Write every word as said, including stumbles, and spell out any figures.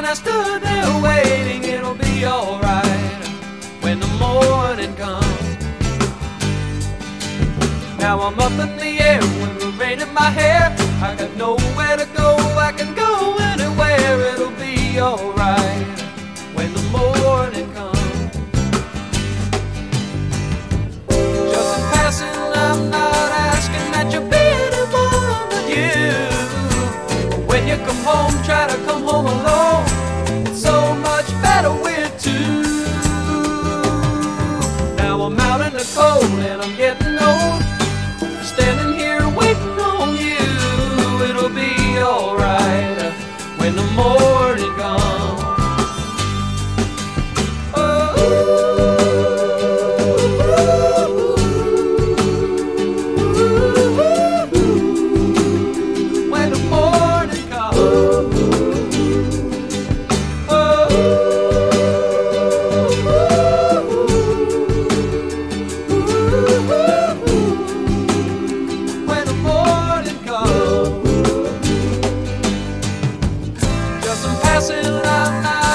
I stood there waiting, it'll be alright when the morning comes. Now I'm up in the air with the rain in my hair. I got nowhere to go, I can go anywhere. It'll be alright when the morning comes. Just in passing, I'm not asking that you be anyone but you. When you come home, try to come home alone. It's so much better with two. Now I'm out in the cold and I'm getting old, standing here waiting on you. It'll be alright when the morning comes. When the morning comes. When the morning comes. Just in passing, I'm not